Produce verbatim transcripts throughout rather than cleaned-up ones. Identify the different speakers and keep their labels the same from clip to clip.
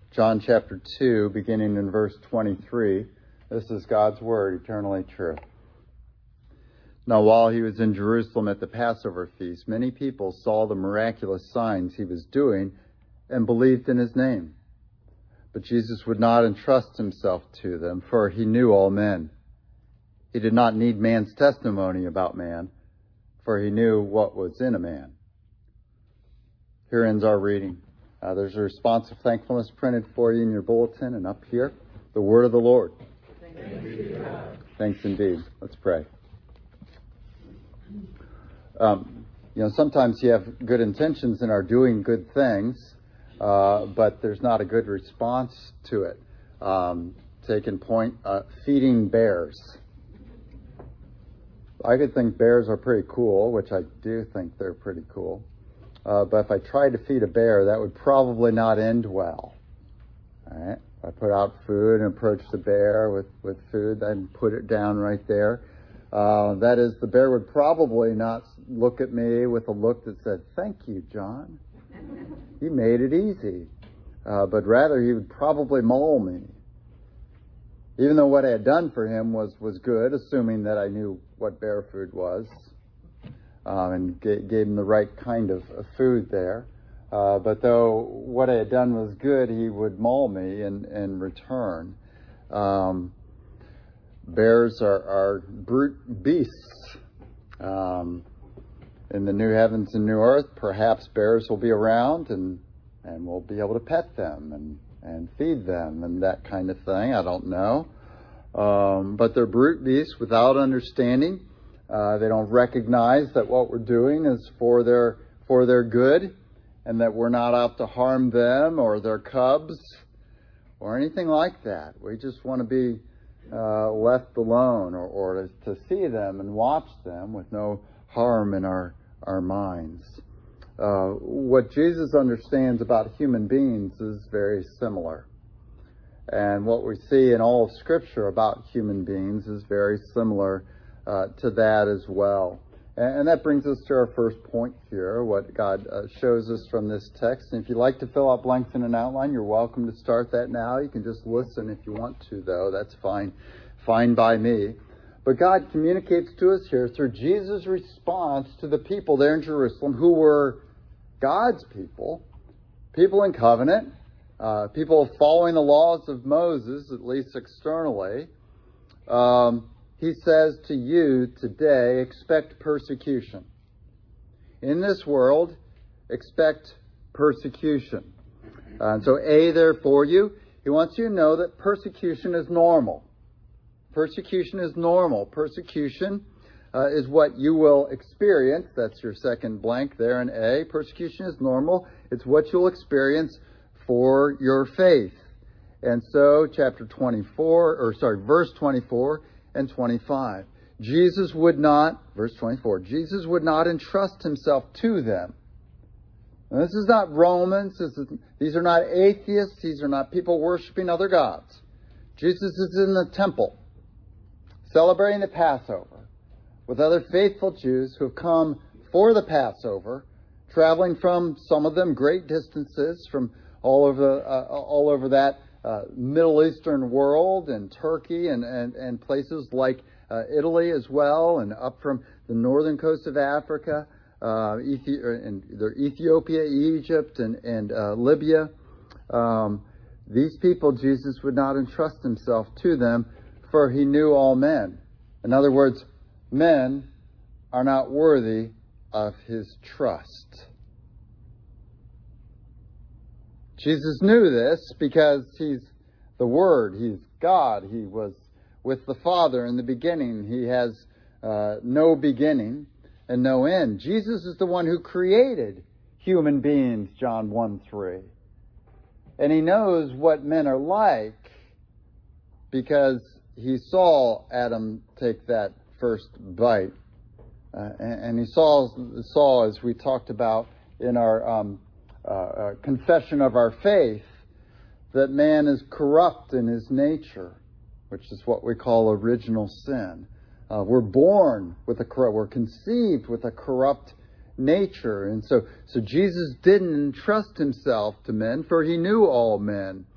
Speaker 1: John chapter two, beginning in verse twenty-three. This is God's word, eternally true. Now, while he was in Jerusalem at the Passover feast, many people saw the miraculous signs he was doing and believed in his name. But Jesus would not entrust himself to them, for he knew all men. He did not need man's testimony about man, for he knew what was in a man. Here ends our reading. Uh, there's a response of thankfulness printed for you in your bulletin, and up here, the word of the Lord. Thanks, be to God. Thanks indeed. Let's pray. Um, you know, sometimes you have good intentions and are doing good things, uh, but there's not a good response to it. Um, taking point, uh, feeding bears. I could think bears are pretty cool, which I do think they're pretty cool. Uh, but if I tried to feed a bear, that would probably not end well. All right. If I put out food and approached the bear with, with food, then put it down right there. Uh, that is, the bear would probably not look at me with a look that said, "Thank you, John. You made it easy." Uh, but rather, he would probably maul me. Even though what I had done for him was, was good, assuming that I knew what bear food was, um, and g- gave him the right kind of, of food there. Uh, but though what I had done was good, he would maul me in, in return. Um, bears are, are brute beasts. Um, in the new heavens and new earth, perhaps bears will be around and, and we'll be able to pet them and and feed them and that kind of thing. I don't know. Um, but they're brute beasts without understanding. Uh, they don't recognize that what we're doing is for their for their good and that we're not out to harm them or their cubs or anything like that. We just want to be uh, left alone or, or to, to see them and watch them with no harm in our, our minds. Uh, what Jesus understands about human beings is very similar. And what we see in all of Scripture about human beings is very similar uh, to that as well. And, and that brings us to our first point here, what God uh, shows us from this text. And if you'd like to fill out blanks in an outline, you're welcome to start that now. You can just listen if you want to, though. That's fine. Fine by me. But God communicates to us here through Jesus' response to the people there in Jerusalem who were God's people, people in covenant, uh, people following the laws of Moses, at least externally. Um, he says to you today, expect persecution. In this world, expect persecution. Uh, and so A there for you, he wants you to know that persecution is normal. Persecution is normal. Persecution Uh, is what you will experience. That's your second blank there in A. Persecution is normal. It's what you'll experience for your faith. And so, chapter twenty-four, or sorry, verse twenty-four and twenty-five. Jesus would not, verse twenty-four, Jesus would not entrust himself to them. Now, this is not Romans. This is, these are not atheists. These are not people worshiping other gods. Jesus is in the temple, celebrating the Passover, with other faithful Jews who have come for the Passover, traveling from, some of them, great distances from all over uh, all over that uh, Middle Eastern world and Turkey and, and, and places like uh, Italy as well, and up from the northern coast of Africa, uh, Ethi- and Ethiopia, Egypt, and, and uh, Libya. Um, these people, Jesus would not entrust himself to them, for he knew all men. In other words, men are not worthy of his trust. Jesus knew this because he's the Word. He's God. He was with the Father in the beginning. He has uh, no beginning and no end. Jesus is the one who created human beings, John one three. And he knows what men are like because he saw Adam take that first bite. Uh, and, and he saw, saw, as we talked about in our um, uh, uh, confession of our faith, that man is corrupt in his nature, which is what we call original sin. Uh, we're born with a corrupt, we're conceived with a corrupt nature. And so, so Jesus didn't entrust himself to men, for he knew all men.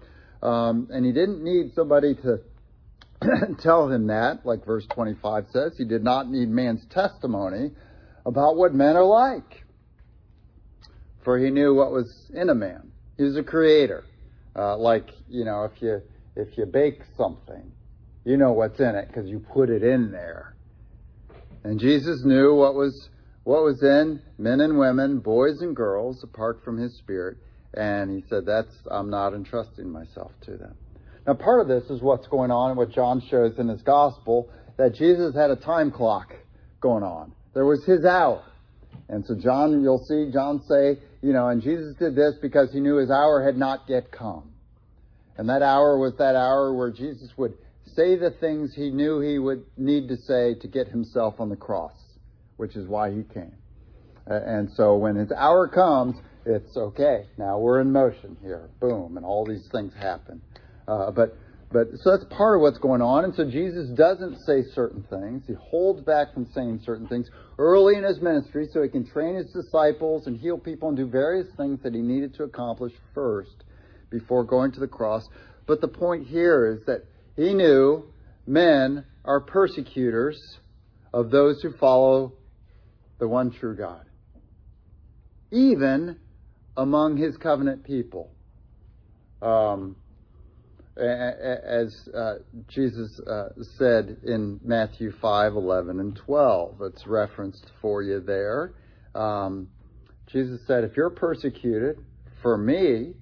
Speaker 1: Um, and he didn't need somebody to tell him that, like verse twenty-five says. He did not need man's testimony about what men are like. For he knew what was in a man. He was a creator. Uh, like, you know, if you if you bake something, you know what's in it because you put it in there. And Jesus knew what was what was in men and women, boys and girls, apart from his Spirit. And he said, that's, I'm not entrusting myself to them. Now, part of this is what's going on and what John shows in his gospel, that Jesus had a time clock going on. There was his hour. And so John, you'll see John say, you know, and Jesus did this because he knew his hour had not yet come. And that hour was that hour where Jesus would say the things he knew he would need to say to get himself on the cross, which is why he came. Uh, and so when his hour comes, it's okay. Now we're in motion here. Boom. And all these things happen. Uh, but, but, so that's part of what's going on. And so Jesus doesn't say certain things. He holds back from saying certain things early in his ministry so he can train his disciples and heal people and do various things that he needed to accomplish first before going to the cross. But the point here is that he knew men are persecutors of those who follow the one true God, even among his covenant people. Um, as uh, Jesus uh, said in Matthew five, eleven, and twelve. It's referenced for you there. Um, Jesus said, if you're persecuted for me,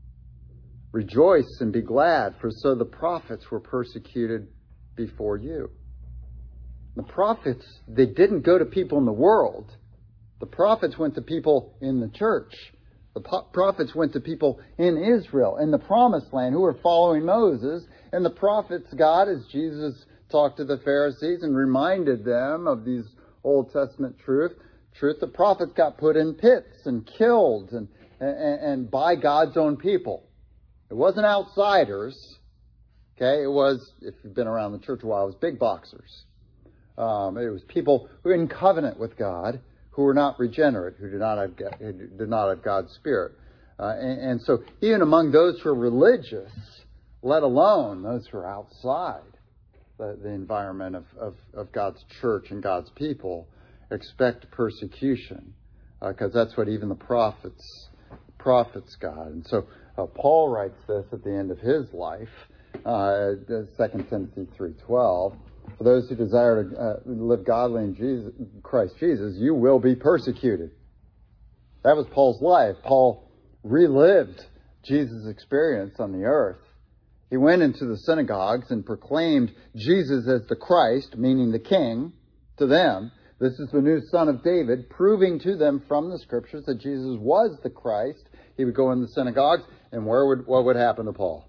Speaker 1: rejoice and be glad, for so the prophets were persecuted before you. The prophets, they didn't go to people in the world. The prophets went to people in the church. The prophets went to people in Israel, in the promised land, who were following Moses. And the prophets, God, as Jesus talked to the Pharisees and reminded them of these Old Testament truth, truth, the prophets got put in pits and killed and, and, and by God's own people. It wasn't outsiders. Okay, it was, if you've been around the church a while, it was big boxers. Um, it was people who were in covenant with God, who were not regenerate, who did not have, who did not have God's Spirit. Uh, and, and so even among those who are religious, let alone those who are outside the, the environment of, of, of God's church and God's people, expect persecution, because uh, that's what even the prophets prophets got. And so uh, Paul writes this at the end of his life, uh, Second Timothy three twelve. For those who desire to uh, live godly in Jesus, Christ Jesus, you will be persecuted. That was Paul's life. Paul relived Jesus' experience on the earth. He went into the synagogues and proclaimed Jesus as the Christ, meaning the King, to them. This is the new Son of David, proving to them from the Scriptures that Jesus was the Christ. He would go in the synagogues, and where would what would happen to Paul?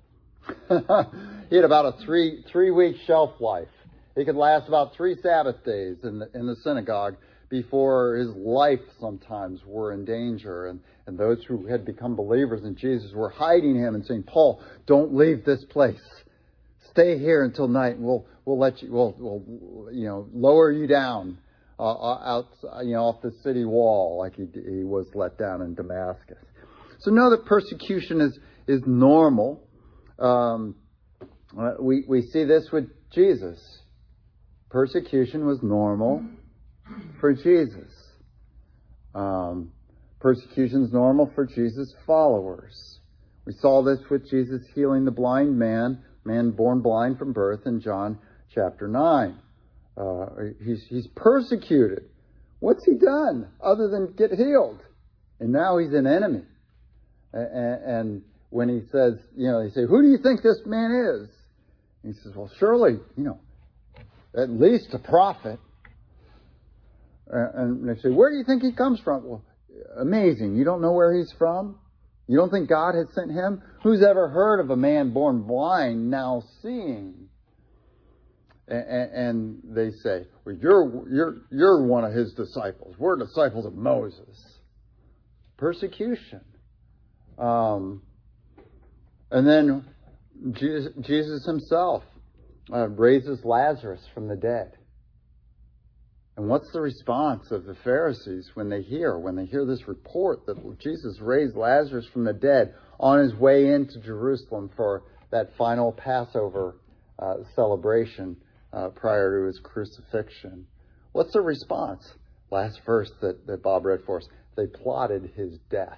Speaker 1: He had about a three three week shelf life. He could last about three Sabbath days in the, in the synagogue before his life sometimes were in danger. And, and those who had become believers in Jesus were hiding him and saying, Paul, don't leave this place. Stay here until night and we'll, we'll let you, we'll, we'll, you know, lower you down uh, out, you know, off the city wall like he, he was let down in Damascus. So know that persecution is, is normal. Um, uh, we, we see this with Jesus. Persecution was normal for Jesus. Um, persecution is normal for Jesus' followers. We saw this with Jesus healing the blind man, man born blind from birth in John chapter nine. Uh, he's, he's persecuted. What's he done other than get healed? And now he's an enemy. And, and when he says, you know, they say, who do you think this man is? And he says, well, surely, you know, at least a prophet. Uh, and they say, where do you think he comes from? Well, amazing. You don't know where he's from? You don't think God has sent him? Who's ever heard of a man born blind now seeing? And, and, and they say, well, you're, you're, you're one of his disciples. We're disciples of Moses. Persecution. Um, and then Jesus, Jesus himself Uh, raises Lazarus from the dead. And what's the response of the Pharisees when they hear, when they hear this report that Jesus raised Lazarus from the dead on his way into Jerusalem for that final Passover uh, celebration uh, prior to his crucifixion. What's the response? Last verse that, that Bob read for us. They plotted his death.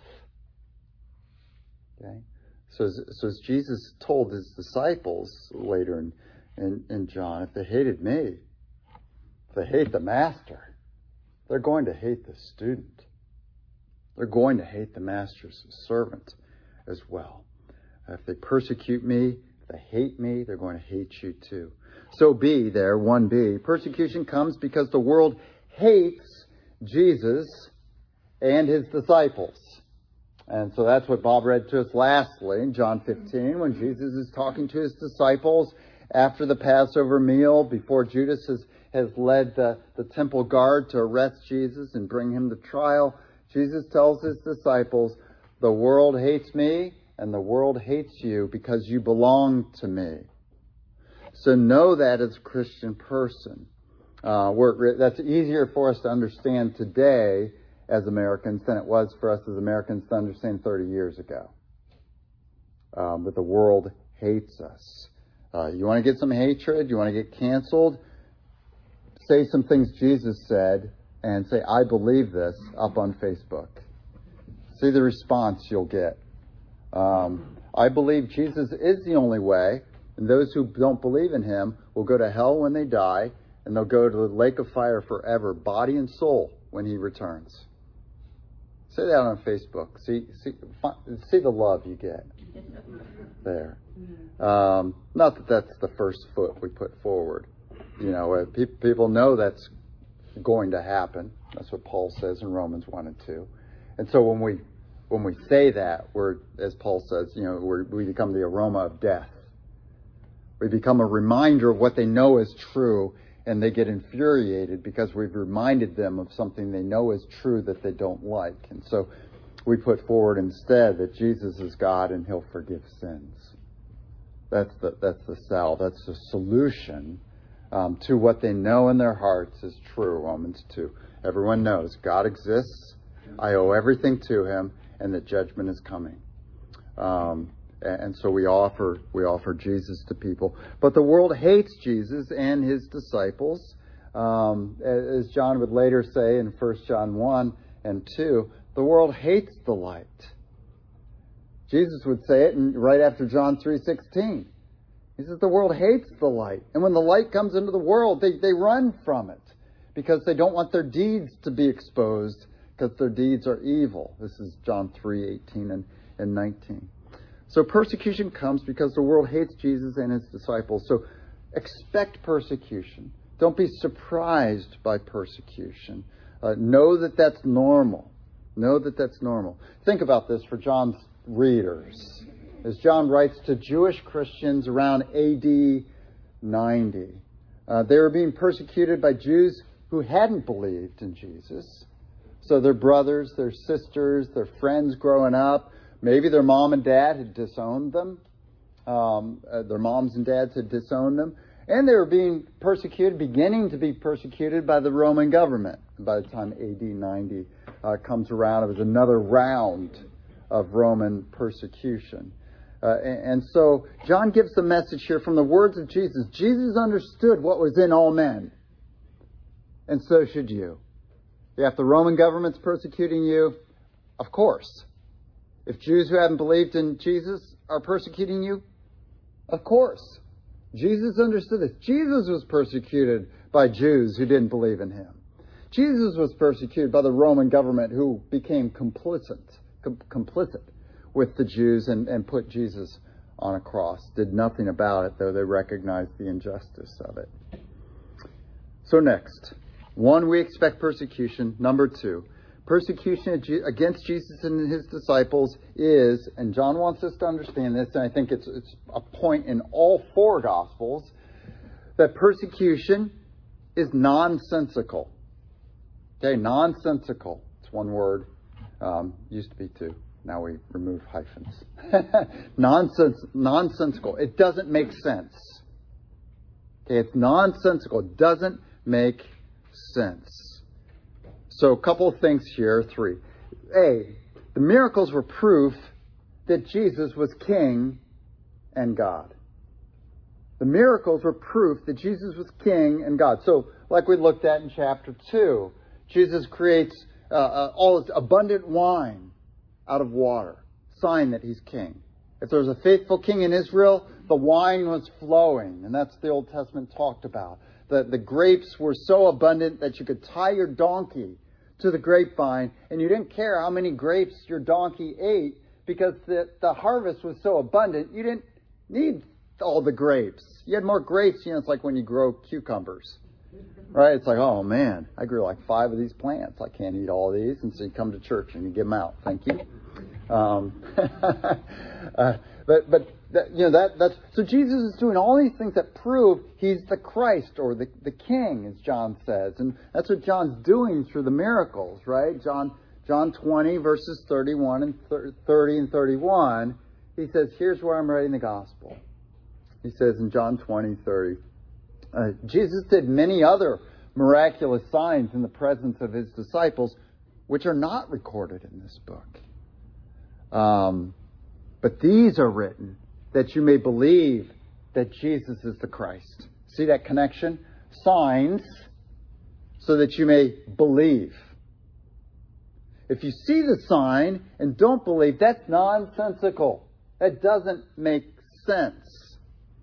Speaker 1: Okay? So as, so as Jesus told his disciples later in, in, in John, if they hated me, if they hate the master, they're going to hate the student. They're going to hate the master's servant as well. If they persecute me, if they hate me, they're going to hate you too. So B there, one B, persecution comes because the world hates Jesus and his disciples. And so that's what Bob read to us lastly in John fifteen, when Jesus is talking to his disciples after the Passover meal, before Judas has, has led the, the temple guard to arrest Jesus and bring him to trial. Jesus tells his disciples, the world hates me and the world hates you because you belong to me. So know that as a Christian person. Uh, we're, that's easier for us to understand today as Americans than it was for us as Americans to understand thirty years ago. Um, but the world hates us. Uh, you want to get some hatred? You want to get canceled? Say some things Jesus said and say, I believe this, up on Facebook. See the response you'll get. Um, I believe Jesus is the only way, and those who don't believe in him will go to hell when they die, and they'll go to the lake of fire forever, body and soul, when he returns. Say that on Facebook. See, see, see the love you get there. Um, not that that's the first foot we put forward. You know, uh, pe- people know that's going to happen. That's what Paul says in Romans one and two. And so when we when we say that, we're, as Paul says, you know, we're, we become the aroma of death. We become a reminder of what they know is true, and they get infuriated because we've reminded them of something they know is true that they don't like. And so we put forward instead that Jesus is God and he'll forgive sins. That's the that's the salve. That's the solution um, to what they know in their hearts is true. Romans two. Everyone knows God exists. I owe everything to him, and that judgment is coming. Um, and so we offer we offer Jesus to people. But the world hates Jesus and his disciples. Um, as John would later say in First John one and two, the world hates the light. Jesus would say it in, right after John three sixteen. He says the world hates the light. And when the light comes into the world, they, they run from it because they don't want their deeds to be exposed because their deeds are evil. This is John three eighteen and, and nineteen. So persecution comes because the world hates Jesus and his disciples. So expect persecution. Don't be surprised by persecution. Uh, know that that's normal. Know that that's normal. Think about this for John's readers. As John writes to Jewish Christians around A D ninety, uh, they were being persecuted by Jews who hadn't believed in Jesus. So their brothers, their sisters, their friends growing up, maybe their mom and dad had disowned them. Um, uh, their moms and dads had disowned them. And they were being persecuted, beginning to be persecuted by the Roman government. By the time A D ninety uh, comes around, it was another round of Roman persecution. Uh, and, and so John gives the message here from the words of Jesus. Jesus understood what was in all men. And so should you. Yeah, if the Roman government's persecuting you, of course. If Jews who haven't believed in Jesus are persecuting you, of course. Jesus understood this. Jesus was persecuted by Jews who didn't believe in him. Jesus was persecuted by the Roman government who became complicit, com- complicit with the Jews and, and put Jesus on a cross. Did nothing about it, though they recognized the injustice of it. So next, one, we expect persecution. Number two, persecution against Jesus and his disciples is, and John wants us to understand this, and I think it's it's a point in all four Gospels, that persecution is nonsensical. Okay, nonsensical. It's one word. Um, used to be two. Now we remove hyphens. Nonsense, nonsensical. It doesn't make sense. Okay, it's nonsensical. It doesn't make sense. So a couple of things here, three. A, the miracles were proof that Jesus was king and God. The miracles were proof that Jesus was king and God. So, like we looked at in chapter two, Jesus creates uh, uh, all this abundant wine out of water, sign that he's king. If there was a faithful king in Israel, the wine was flowing, and that's what the Old Testament talked about. The, the grapes were so abundant that you could tie your donkey to the grapevine, and you didn't care how many grapes your donkey ate, because the, the harvest was so abundant, you didn't need all the grapes. You had more grapes, you know, it's like when you grow cucumbers, right? It's like, oh man, I grew like five of these plants. I can't eat all of these. And so you come to church and you give them out. Thank you. Um, uh, but, but, that, you know, that, that's, so Jesus is doing all these things that prove he's the Christ or the, the king, as John says. And that's what John's doing through the miracles, right? John, John twenty verses thirty-one and thirty and thirty-one, he says, here's where I'm writing the gospel. He says in John twenty, thirty, uh, Jesus did many other miraculous signs in the presence of his disciples, which are not recorded in this book. Um, but these are written that you may believe that Jesus is the Christ. See that connection? Signs so that you may believe. If you see the sign and don't believe, that's nonsensical. That doesn't make sense.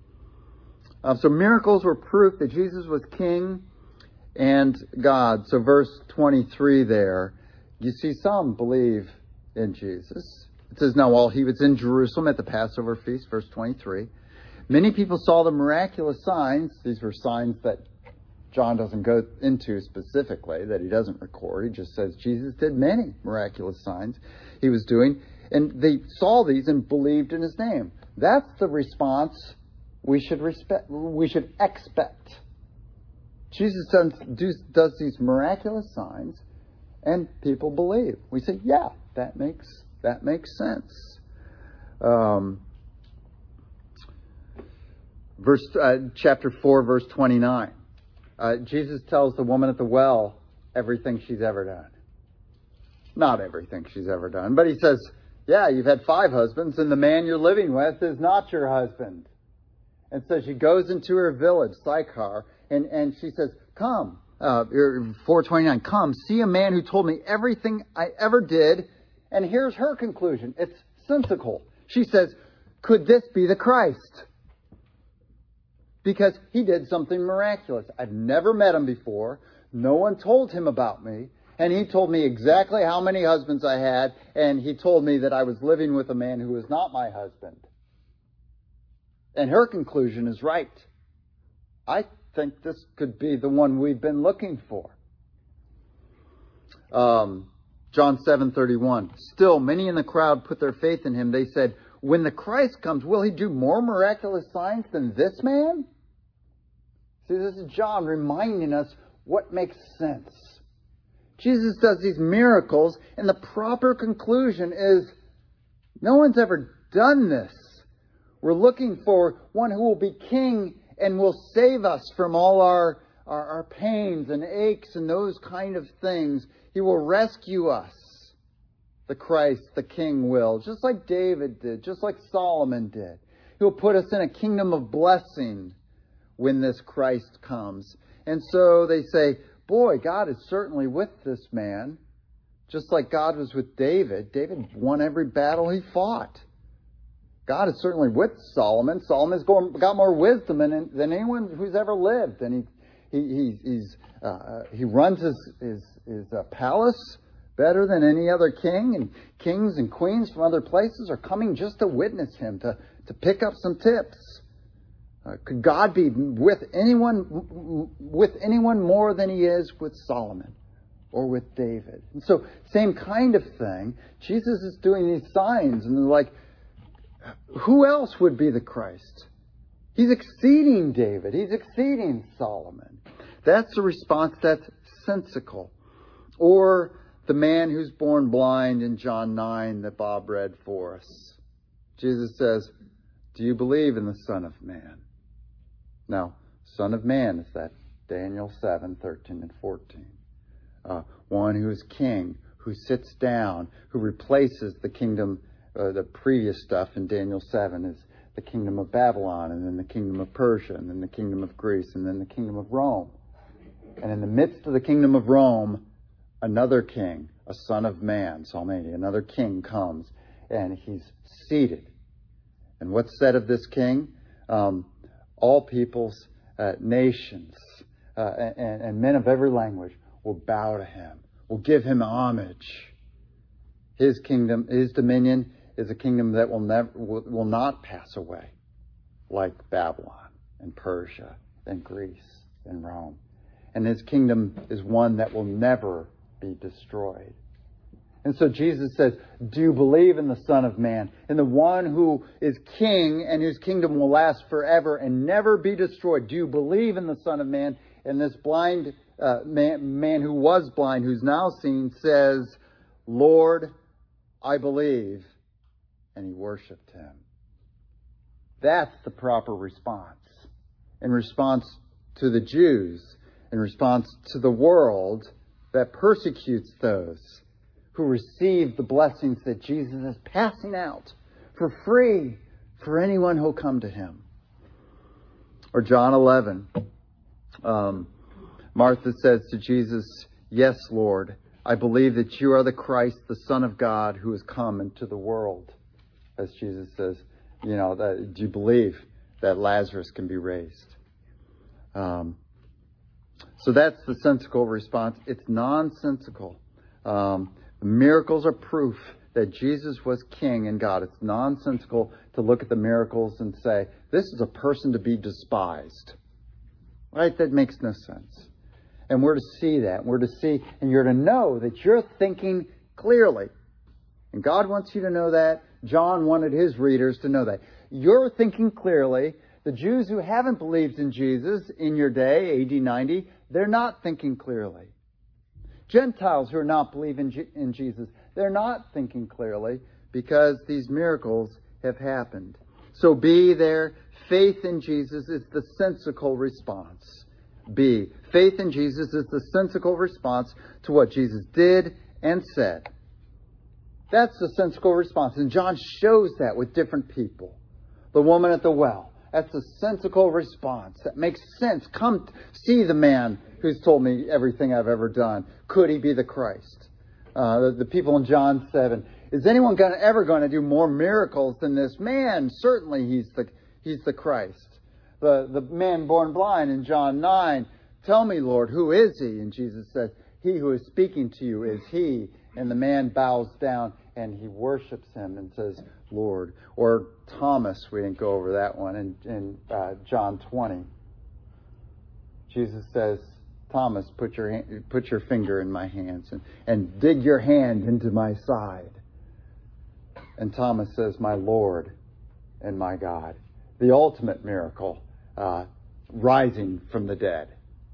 Speaker 1: Um, so miracles were proof that Jesus was king and God. So verse twenty-three there, you see some believe in Jesus. It says, now while he was in Jerusalem at the Passover feast, verse twenty-three, many people saw the miraculous signs. These were signs that John doesn't go into specifically, that he doesn't record. He just says Jesus did many miraculous signs he was doing. And they saw these and believed in his name. That's the response we should respect, we should expect. Jesus does, does these miraculous signs and people believe. We say, yeah, that makes that makes sense. Um, verse uh, chapter four, verse twenty-nine. Uh, Jesus tells the woman at the well everything she's ever done. Not everything she's ever done, but he says, yeah, you've had five husbands, and the man you're living with is not your husband. And so she goes into her village, Sychar, and, and she says, come, uh, four twenty-nine, come, see a man who told me everything I ever did. And here's her conclusion. It's sensical. She says, could this be the Christ? Because he did something miraculous. I've never met him before. No one told him about me. And he told me exactly how many husbands I had. And he told me that I was living with a man who was not my husband. And her conclusion is right. I think this could be the one we've been looking for. Um, John seven thirty-one. Still, many in the crowd put their faith in him. They said, when the Christ comes, will he do more miraculous signs than this man? See, this is John reminding us what makes sense. Jesus does these miracles, and the proper conclusion is, no one's ever done this. We're looking for one who will be king and will save us from all our, our, our pains and aches and those kind of things. He will rescue us. The Christ, the King will, just like David did, just like Solomon did. He will put us in a kingdom of blessing when this Christ comes. And so they say, boy, God is certainly with this man. Just like God was with David. David won every battle he fought. God is certainly with Solomon. Solomon's got more wisdom than, than anyone who's ever lived. And he, he, he's, he's, uh, he runs his, his, his uh, palace better than any other king, and kings and queens from other places are coming just to witness him, to, to pick up some tips. Uh, could God be with anyone, with anyone more than he is with Solomon or with David? And so, same kind of thing. Jesus is doing these signs, and they're like, who else would be the Christ? He's exceeding David. He's exceeding Solomon. That's the response that's sensical. Or the man who's born blind in John nine that Bob read for us. Jesus says, do you believe in the Son of Man? Now, Son of Man is that Daniel seven, thirteen and fourteen. Uh, one who is king, who sits down, who replaces the kingdom, uh, the previous stuff in Daniel seven is the kingdom of Babylon, and then the kingdom of Persia, and then the kingdom of Greece, and then the kingdom of Rome. And in the midst of the kingdom of Rome, another king, a son of man, Psalm eighty, another king comes, and he's seated. And what's said of this king? Um, all peoples, uh, nations, uh, and, and men of every language will bow to him, will give him homage. His kingdom, his dominion is a kingdom that will never, will, will not pass away, like Babylon and Persia and Greece and Rome. And his kingdom is one that will never be destroyed. And so Jesus says, do you believe in the Son of Man, in the one who is king and whose kingdom will last forever and never be destroyed? Do you believe in the Son of Man? And this blind uh, man, man who was blind, who's now seen, says, Lord, I believe. And he worshiped him. That's the proper response. In response to the Jews, in response to the world that persecutes those who receive the blessings that Jesus is passing out for free for anyone who'll come to him. Or John eleven. Um, Martha says to Jesus, yes, Lord, I believe that you are the Christ, the Son of God, who has come into the world. As Jesus says, you know, that, do you believe that Lazarus can be raised? Um, so that's the sensical response. It's nonsensical. Um, miracles are proof that Jesus was king and God. It's nonsensical to look at the miracles and say, this is a person to be despised. Right? That makes no sense. And we're to see that. We're to see, and you're to know that you're thinking clearly. And God wants you to know that. John wanted his readers to know that. You're thinking clearly. The Jews who haven't believed in Jesus in your day, A D ninety, they're not thinking clearly. Gentiles who are not believing in Jesus, they're not thinking clearly because these miracles have happened. So B there, faith in Jesus is the sensical response. B, faith in Jesus is the sensical response to what Jesus did and said. That's the sensical response. And John shows that with different people. The woman at the well. That's a sensical response. That makes sense. Come see the man who's told me everything I've ever done. Could he be the Christ? Uh, the, the people in John seven. Is anyone gonna, ever going to do more miracles than this man? Certainly he's the, he's the Christ. The, the man born blind in John nine. Tell me, Lord, who is he? And Jesus says, he who is speaking to you is he. And the man bows down and he worships him and says, Lord. Or Thomas, we didn't go over that one in, in uh, John twenty. Jesus says, Thomas, put your hand, put your finger in my hands and, and dig your hand into my side. And Thomas says, my Lord and my God. The ultimate miracle, uh, rising from the dead.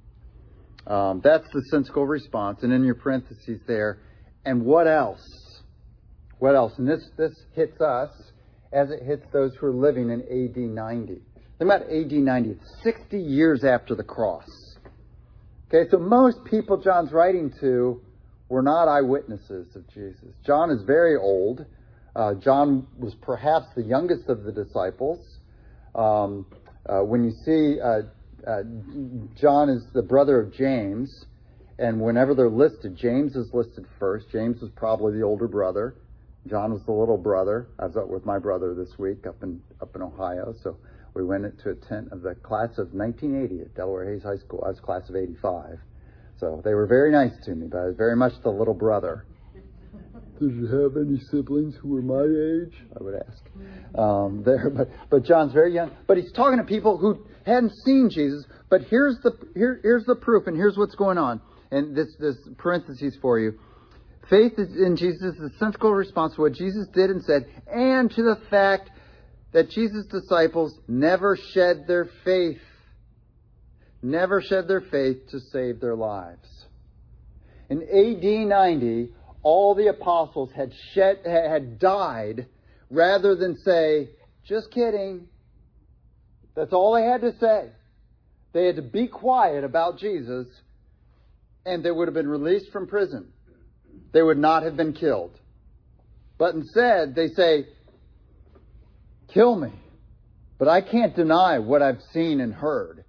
Speaker 1: Um, that's the sensical response. And in your parentheses there, and what else? What else? And this, this hits us as it hits those who are living in A D ninety. Think about A D ninety. It's sixty years after the cross. Okay, so most people John's writing to were not eyewitnesses of Jesus. John is very old. Uh, John was perhaps the youngest of the disciples. Um, uh, when you see uh, uh, John is the brother of James, and whenever they're listed, James is listed first. James was probably the older brother. John was the little brother. I was up with my brother this week up in up in Ohio, so we went into a tent of the class of nineteen eighty at Delaware Hayes High School. I was class of eighty-five. So they were very nice to me, but I was very much the little brother. Did you have any siblings who were my age? I would ask. Um, there, but but John's very young. But he's talking to people who hadn't seen Jesus. But here's the here here's the proof, and here's what's going on. And this this parentheses for you. Faith in Jesus is the sensible response to what Jesus did and said, and to the fact that Jesus' disciples never shed their faith, never shed their faith to save their lives. In A D ninety, all the apostles had shed, had died rather than say, just kidding. That's all they had to say. They had to be quiet about Jesus, and they would have been released from prison. They would not have been killed. But instead, they say, kill me. But I can't deny what I've seen and heard.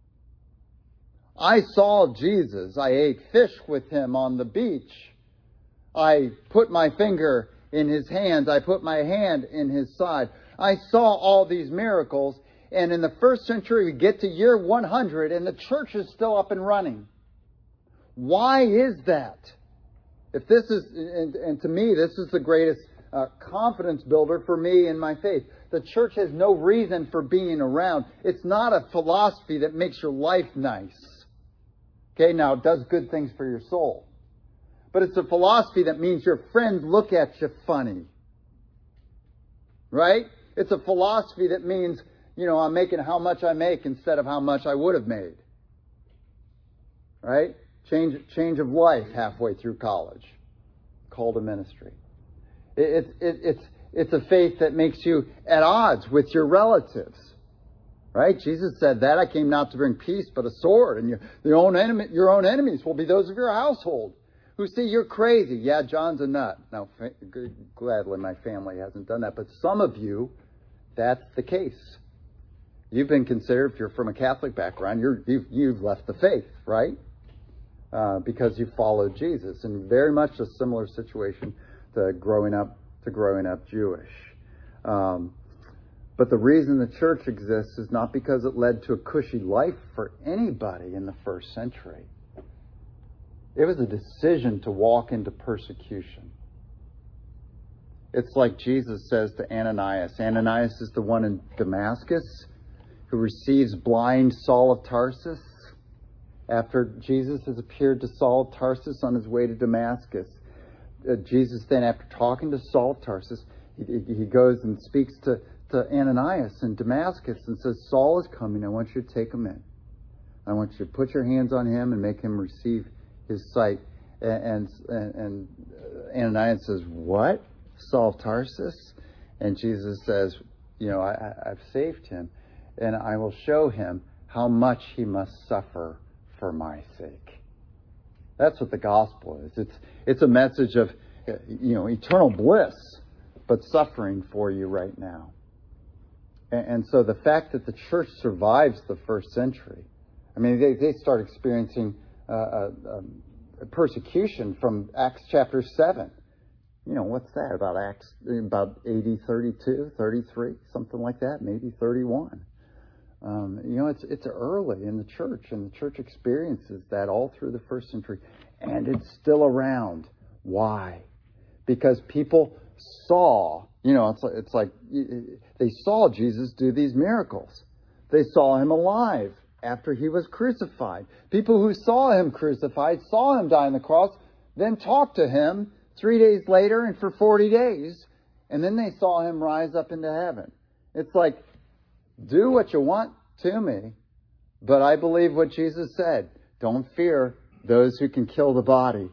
Speaker 1: I saw Jesus. I ate fish with him on the beach. I put my finger in his hands. I put my hand in his side. I saw all these miracles. And in the first century, we get to year one hundred and the church is still up and running. Why is that? If this is, and, and to me, this is the greatest uh, confidence builder for me in my faith. The church has no reason for being around. It's not a philosophy that makes your life nice. Okay, now it does good things for your soul. But it's a philosophy that means your friends look at you funny. Right? It's a philosophy that means, you know, I'm making how much I make instead of how much I would have made. Right? Change, change of life halfway through college. Call to ministry. It, it's, it, it's, it's a faith that makes you at odds with your relatives. Right? Jesus said that I came not to bring peace, but a sword. And your, your own enemy, your own enemies will be those of your household who say you're crazy. Yeah, John's a nut. Now, gladly my family hasn't done that. But some of you, that's the case. You've been considered, if you're from a Catholic background, you're, you've, you've left the faith, right? Uh, because you followed Jesus. And very much a similar situation to growing up, to growing up Jewish. Um, But the reason the church exists is not because it led to a cushy life for anybody in the first century. It was a decision to walk into persecution. It's like Jesus says to Ananias. Ananias is the one in Damascus who receives blind Saul of Tarsus after Jesus has appeared to Saul of Tarsus on his way to Damascus. Uh, Jesus then, after talking to Saul of Tarsus, he, he goes and speaks to to Ananias in Damascus and says, Saul is coming. I want you to take him in. I want you to put your hands on him and make him receive his sight. And, and, and Ananias says, what? Saul of Tarsus? And Jesus says, you know, I, I've saved him and I will show him how much he must suffer for my sake. That's what the gospel is. It's, it's a message of, you know, eternal bliss, but suffering for you right now. And so the fact that the church survives the first century, I mean, they, they start experiencing uh, uh, um, persecution from Acts chapter seven. You know, what's that? About Acts, about A D thirty-two, thirty-three, something like that, maybe thirty-one. Um, you know, it's it's early in the church, and the church experiences that all through the first century. And it's still around. Why? Because people saw, you know, it's like, it's like they saw Jesus do these miracles. They saw him alive after he was crucified. People who saw him crucified, saw him die on the cross, then talked to him three days later and for forty days. And then they saw him rise up into heaven. It's like, do what you want to me, but I believe what Jesus said. Don't fear those who can kill the body.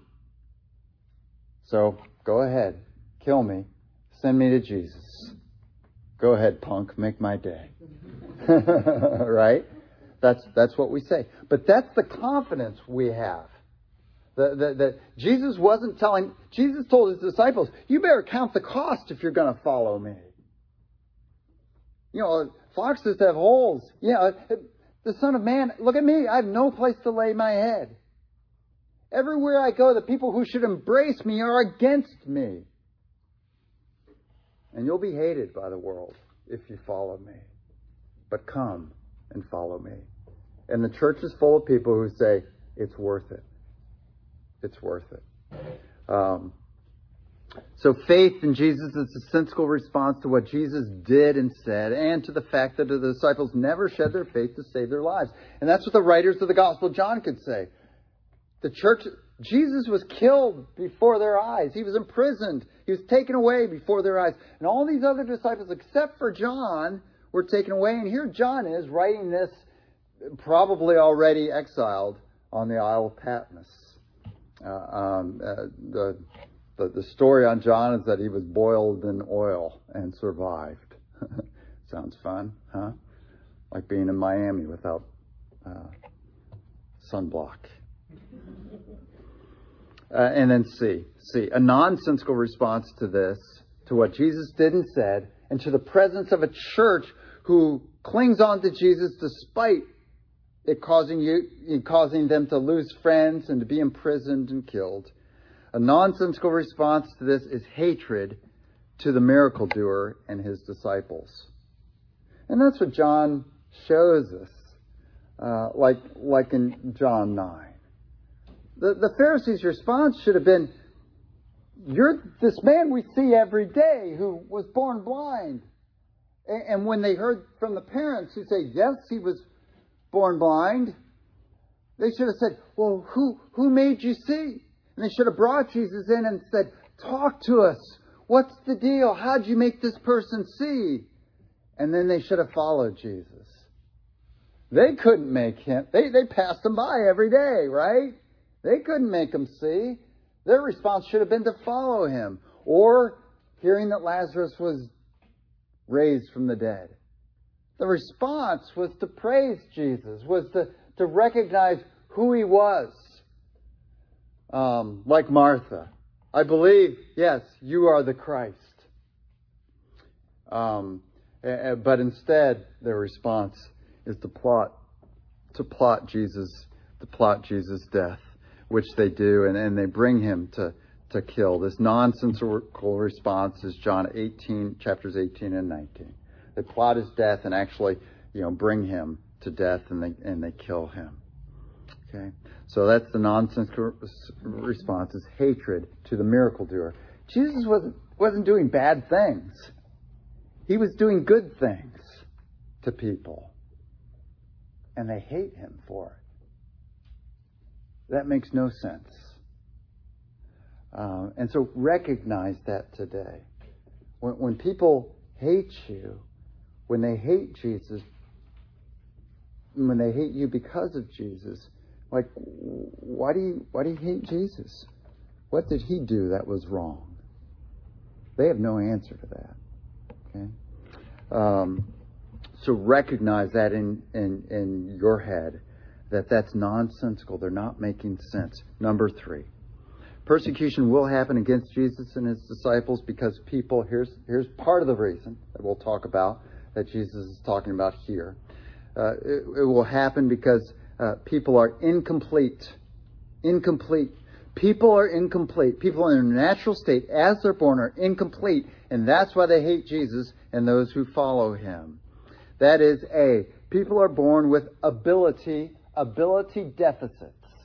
Speaker 1: So go ahead. Kill me. Send me to Jesus. Go ahead, punk. Make my day. Right? That's that's what we say. But that's the confidence we have. The, the, the, Jesus wasn't telling... Jesus told his disciples, you better count the cost if you're going to follow me. You know, foxes have holes. Yeah, the Son of Man, look at me. I have no place to lay my head. Everywhere I go, the people who should embrace me are against me. And you'll be hated by the world if you follow me. But come and follow me. And the church is full of people who say, it's worth it. It's worth it. Um, so faith in Jesus is a sensible response to what Jesus did and said, and to the fact that the disciples never shed their faith to save their lives. And that's what the writers of the Gospel of John could say. The church... Jesus was killed before their eyes. He was imprisoned. He was taken away before their eyes. And all these other disciples, except for John, were taken away. And here John is writing this, probably already exiled on the Isle of Patmos. Uh, um, uh, the, the the story on John is that he was boiled in oil and survived. Sounds fun, huh? Like being in Miami without uh, sunblock. Uh, and then C, C, a nonsensical response to this, to what Jesus did and said, and to the presence of a church who clings on to Jesus despite it causing you, it causing them to lose friends and to be imprisoned and killed. A nonsensical response to this is hatred to the miracle doer and his disciples. And that's what John shows us, uh, like, like in John nine. The, the Pharisees' response should have been, you're this man we see every day who was born blind. And, and when they heard from the parents who say, yes, he was born blind, they should have said, well, who, who made you see? And they should have brought Jesus in and said, talk to us. What's the deal? How'd you make this person see? And then they should have followed Jesus. They couldn't make him. They, they passed him by every day, right? They couldn't make him see. Their response should have been to follow him. Or hearing that Lazarus was raised from the dead. The response was to praise Jesus, was to, to recognize who he was. Um, like Martha. I believe, yes, you are the Christ. Um, but instead, their response is to plot, to plot Jesus, to plot Jesus' death, which they do, and, and they bring him to, to kill. This nonsensical response is John eighteen, chapters eighteen and nineteen. They plot his death and actually, you know, bring him to death, and they and they kill him. Okay, so that's the nonsensical response, is hatred to the miracle doer. Jesus wasn't wasn't doing bad things. He was doing good things to people, and they hate him for it. That makes no sense. Um, and so recognize that today. When, when people hate you, when they hate Jesus, when they hate you because of Jesus, like, why do you why do you hate Jesus? What did he do that was wrong? They have no answer to that. Okay, um, so recognize that in, in in your head, that that's nonsensical. They're not making sense. Number three, persecution will happen against Jesus and his disciples because people. Here's here's part of the reason that we'll talk about that Jesus is talking about here. Uh, it, it will happen because uh, people are incomplete. Incomplete. People are incomplete. People in their natural state, as they're born, are incomplete. And that's why they hate Jesus and those who follow him. That is, A, people are born with ability, ability deficits.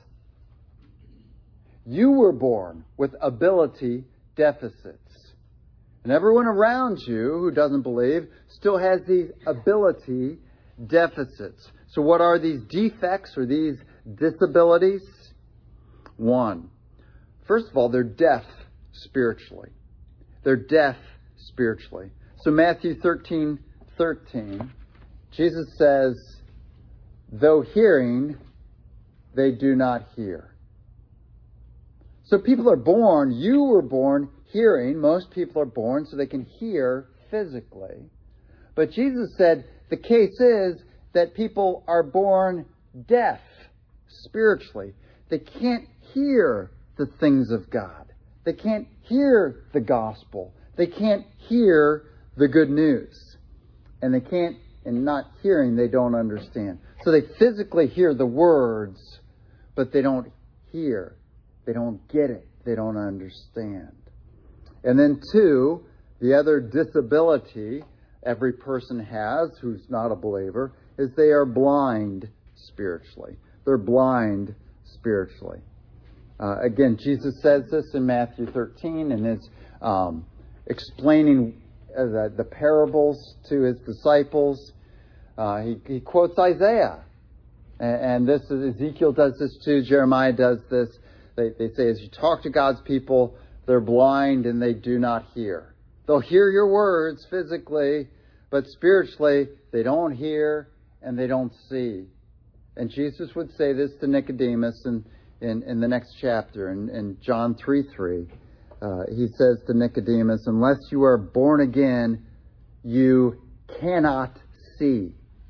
Speaker 1: You were born with ability deficits. And everyone around you who doesn't believe still has these ability deficits. So what are these defects or these disabilities? One, first of all, they're deaf spiritually. They're deaf spiritually. So Matthew thirteen thirteen, Jesus says, though hearing, they do not hear. So people are born, you were born hearing. Most people are born so they can hear physically. But Jesus said the case is that people are born deaf spiritually. They can't hear the things of God. They can't hear the gospel. They can't hear the good news. And they can't, and not hearing, they don't understand. So they physically hear the words, but they don't hear. They don't get it. They don't understand. And then two, the other disability every person has who's not a believer is they are blind spiritually. They're blind spiritually. Uh, again, Jesus says this in Matthew thirteen and is um, explaining uh, the, the parables to his disciples. Uh, he, he quotes Isaiah. And, and this is, Ezekiel does this too. Jeremiah does this. They, they say as you talk to God's people, they're blind and they do not hear. They'll hear your words physically, but spiritually they don't hear and they don't see. And Jesus would say this to Nicodemus in, in, in the next chapter, in, in John three three. Uh, he says to Nicodemus, unless you are born again, you cannot see.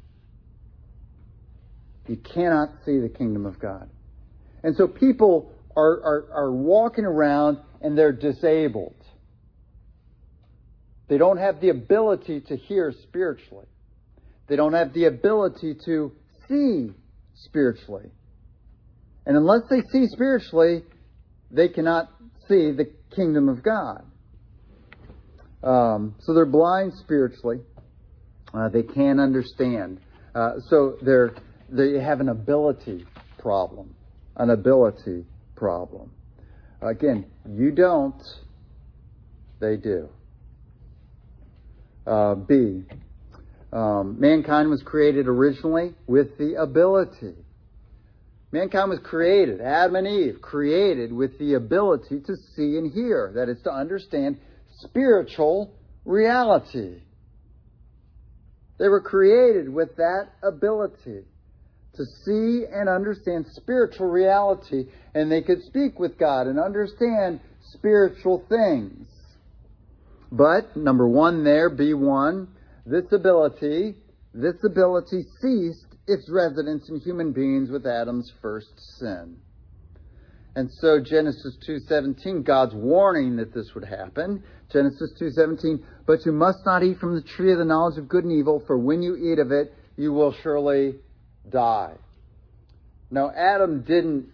Speaker 1: You cannot see the kingdom of God. And so people are, are, are walking around and they're disabled. They don't have the ability to hear spiritually. They don't have the ability to see spiritually. And unless they see spiritually, they cannot see the kingdom of God. Um, so they're blind spiritually. Uh, they can't understand. Uh, so they're they have an ability problem. An ability problem. Again, you don't. They do. Uh, B. Um, mankind was created originally with the ability. Mankind was created, Adam and Eve, created with the ability to see and hear. That is, to understand spiritual reality. They were created with that ability to see and understand spiritual reality, and they could speak with God and understand spiritual things. But, number one there, B one, this ability, this ability ceased its residence in human beings with Adam's first sin. And so Genesis two seventeen, God's warning that this would happen. Genesis two seventeen, but you must not eat from the tree of the knowledge of good and evil, for when you eat of it, you will surely die. Now, Adam didn't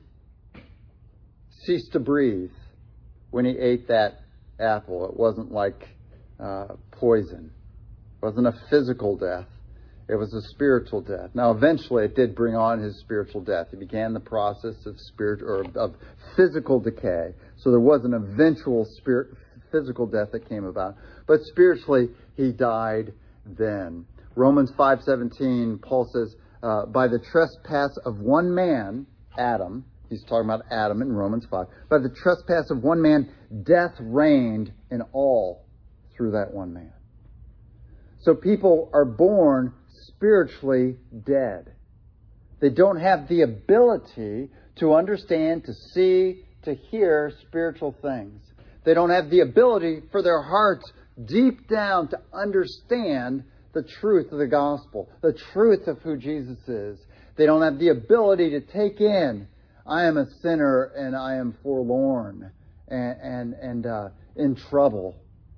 Speaker 1: cease to breathe when he ate that apple. It wasn't like uh, poison. It wasn't a physical death. It was a spiritual death. Now, eventually, it did bring on his spiritual death. He began the process of spirit or of physical decay. So there was an eventual spirit, physical death that came about. But spiritually, he died then. Romans five seventeen, Paul says, uh, by the trespass of one man, Adam, he's talking about Adam in Romans five, by the trespass of one man, death reigned in all through that one man. So people are born spiritually dead. They don't have the ability to understand, to see, to hear spiritual things. They don't have the ability for their hearts deep down to understand the truth of the gospel, the truth of who Jesus is. They don't have the ability to take in, I am a sinner and I am forlorn and, and, and uh, in trouble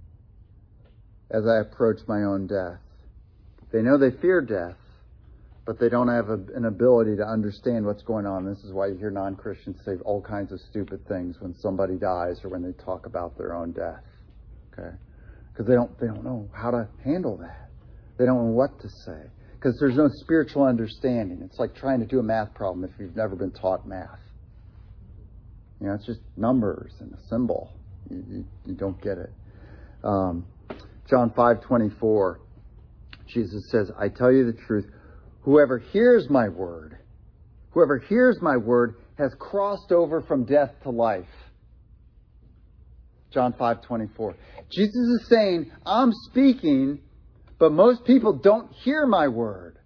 Speaker 1: as I approach my own death. They know they fear death, but they don't have a, an ability to understand what's going on. This is why you hear non-Christians say all kinds of stupid things when somebody dies or when they talk about their own death. Okay? Because they don't, they don't know how to handle that. They don't know what to say. Because there's no spiritual understanding. It's like trying to do a math problem if you've never been taught math. You know, it's just numbers and a symbol. You, you, you don't get it. Um, John five twenty-four, Jesus says, I tell you the truth, whoever hears my word, whoever hears my word has crossed over from death to life. John five twenty-four. Jesus is saying, I'm speaking, but most people don't hear my word.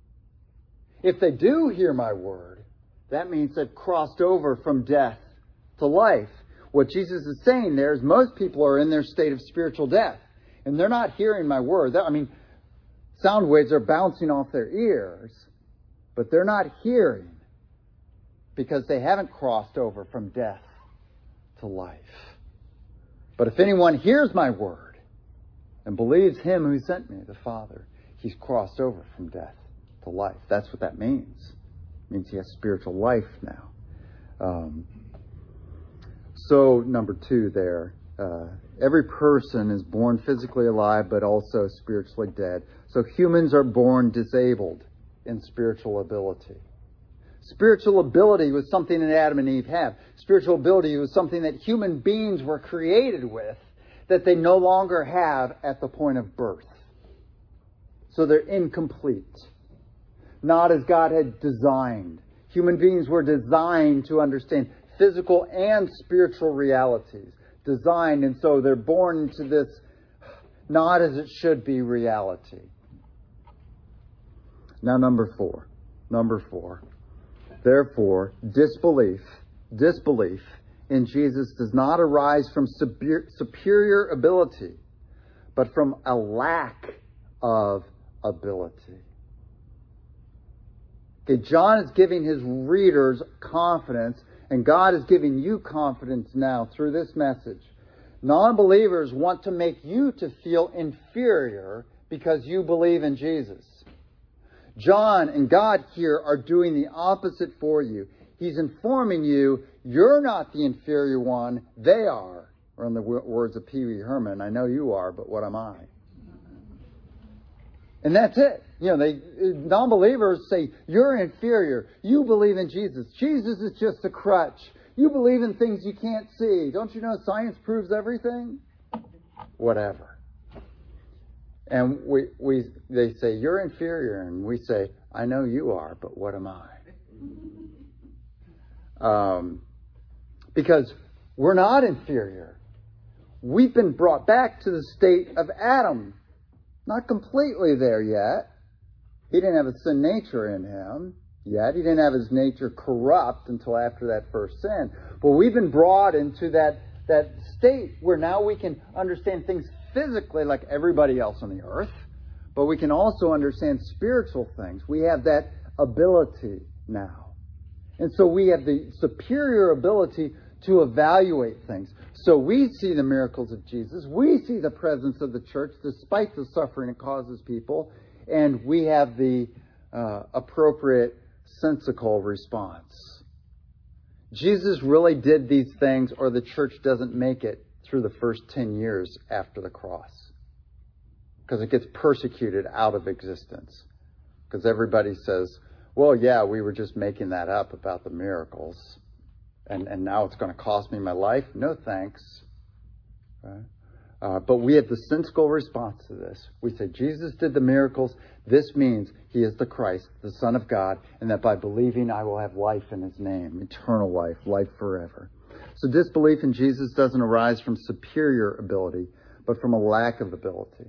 Speaker 1: If they do hear my word, that means they've crossed over from death to life. What Jesus is saying there is most people are in their state of spiritual death. And they're not hearing my word. I mean, sound waves are bouncing off their ears, but they're not hearing because they haven't crossed over from death to life. But if anyone hears my word and believes him who sent me, the Father, he's crossed over from death to life. That's what that means. It means he has spiritual life now. Um, so, number two there. Uh, every person is born physically alive, but also spiritually dead. So humans are born disabled in spiritual ability. Spiritual ability was something that Adam and Eve have. Spiritual ability was something that human beings were created with that they no longer have at the point of birth. So they're incomplete. Not as God had designed. Human beings were designed to understand physical and spiritual realities. Designed, and so they're born into this not as it should be reality. Now, number four. Number four. Therefore, disbelief, disbelief in Jesus does not arise from superior ability, but from a lack of ability. Okay, John is giving his readers confidence, and God is giving you confidence now through this message. Non-believers want to make you to feel inferior because you believe in Jesus. John and God here are doing the opposite for you. He's informing you, you're not the inferior one, they are. Or in the words of Pee Wee Herman, I know you are, but what am I? And that's it. You know, they non-believers say, you're inferior. You believe in Jesus. Jesus is just a crutch. You believe in things you can't see. Don't you know science proves everything? Whatever. And we, we, they say, you're inferior. And we say, I know you are, but what am I? Um, because we're not inferior. We've been brought back to the state of Adam. Not completely there yet. He didn't have a sin nature in him yet. He didn't have his nature corrupt until after that first sin. But we've been brought into that, that state where now we can understand things physically like everybody else on the earth, but we can also understand spiritual things. We have that ability now. And so we have the superior ability to evaluate things. So we see the miracles of Jesus. We see the presence of the church despite the suffering it causes people. And we have the uh, appropriate sensical response. Jesus really did these things, or the church doesn't make it through the first ten years after the cross. Because it gets persecuted out of existence. Because everybody says, well, yeah, we were just making that up about the miracles. And, and now it's going to cost me my life? No thanks. Right? Uh, but we have the sensible response to this. We say, Jesus did the miracles. This means he is the Christ, the Son of God, and that by believing I will have life in his name, eternal life, life forever. So disbelief in Jesus doesn't arise from superior ability, but from a lack of ability.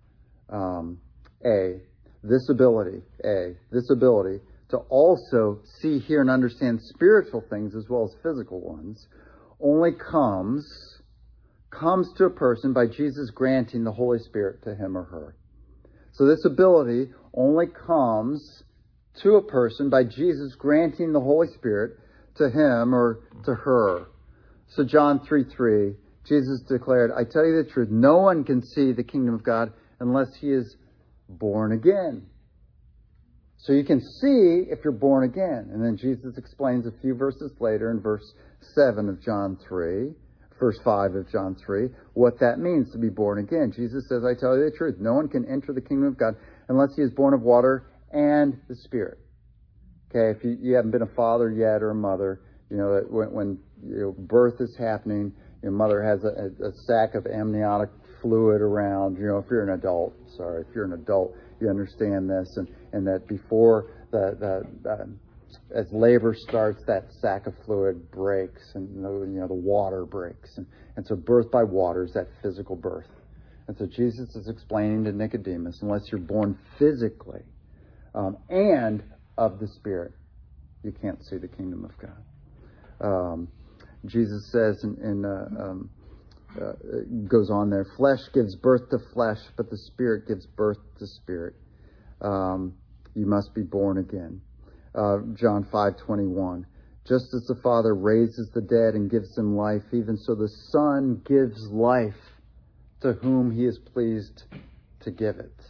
Speaker 1: Um, A, this ability, A, this ability to also see, hear, and understand spiritual things as well as physical ones only comes, comes to a person by Jesus granting the Holy Spirit to him or her. So this ability only comes to a person by Jesus granting the Holy Spirit to him or to her. So John three three, Jesus declared, I tell you the truth, no one can see the kingdom of God unless he is born again. So you can see if you're born again. And then Jesus explains a few verses later in verse seven of John three, verse five of John three, what that means to be born again. Jesus says, I tell you the truth, no one can enter the kingdom of God unless he is born of water and the Spirit. Okay, if you, you haven't been a father yet or a mother, you know, that when, when you know, birth is happening, your mother has a, a, a sack of amniotic fluid around. You know, if you're an adult, sorry, if you're an adult, you understand this, and, and that before the, the uh, as labor starts, that sack of fluid breaks, and the, you know the water breaks, and, and so birth by water is that physical birth. And so Jesus is explaining to Nicodemus, unless you're born physically um, and of the Spirit, you can't see the kingdom of God. Um, Jesus says, in, in uh, um, uh, goes on there, flesh gives birth to flesh, but the Spirit gives birth to spirit. Um, you must be born again. Uh, John five twenty-one. Just as the Father raises the dead and gives them life, even so the Son gives life to whom he is pleased to give it.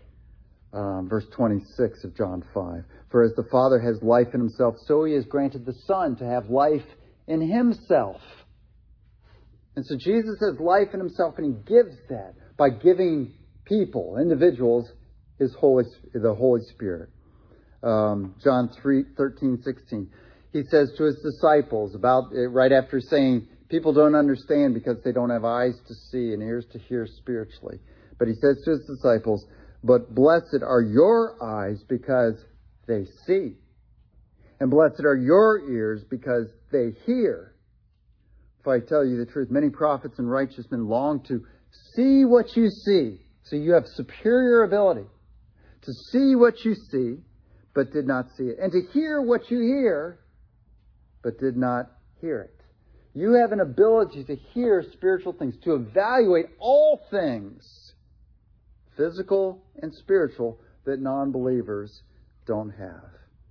Speaker 1: Um, verse twenty-six of John five. For as the Father has life in himself, so he has granted the Son to have life in himself. And so Jesus has life in himself, and he gives that by giving people, individuals, his Holy, the Holy Spirit. Um, John three, thirteen, sixteen. He says to his disciples, about right after saying, people don't understand because they don't have eyes to see and ears to hear spiritually. But he says to his disciples, but blessed are your eyes because they see. And blessed are your ears because they hear. If I tell you the truth, many prophets and righteous men long to see what you see. So you have superior ability to see what you see, but did not see it. And to hear what you hear, but did not hear it. You have an ability to hear spiritual things, to evaluate all things, physical and spiritual, that non-believers don't have.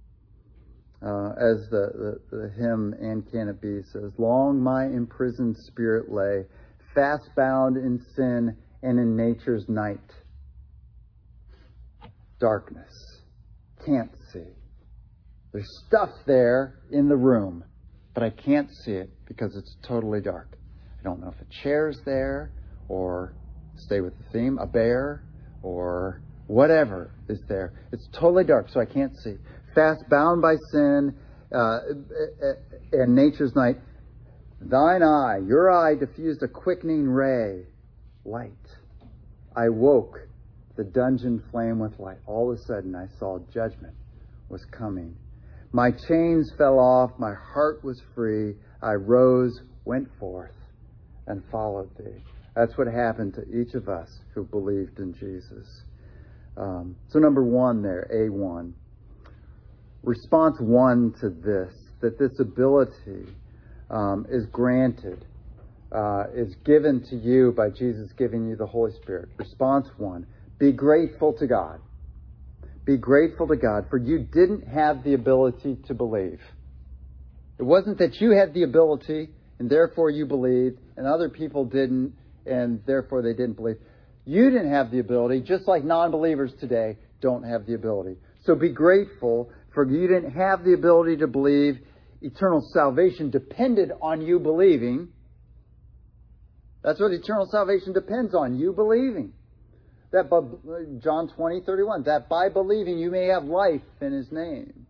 Speaker 1: Uh, as the, the, the hymn, And Can It Be, says, long my imprisoned spirit lay, fast bound in sin and in nature's night. Darkness. can't see. There's stuff there in the room, but I can't see it because it's totally dark. I don't know if a chair's there, or, stay with the theme, a bear, or whatever is there. It's totally dark, so I can't see. Fast bound by sin uh, and nature's night, thine eye, your eye diffused a quickening ray, light. I woke, the dungeon flame with light. All of a sudden I saw judgment was coming. My chains fell off, my heart was free. I rose, went forth, and followed thee. That's what happened to each of us who believed in Jesus. Um, so number one there, A one. Response one to this, that this ability um, is granted, uh, is given to you by Jesus giving you the Holy Spirit. Response one, be grateful to God. Be grateful to God, for you didn't have the ability to believe. It wasn't that you had the ability and therefore you believed, and other people didn't, and therefore they didn't believe. You didn't have the ability, just like non-believers today don't have the ability. So be grateful, for you didn't have the ability to believe. Eternal salvation depended on you believing. That's what eternal salvation depends on, you believing. That by, John twenty, thirty-one, that by believing you may have life in his name.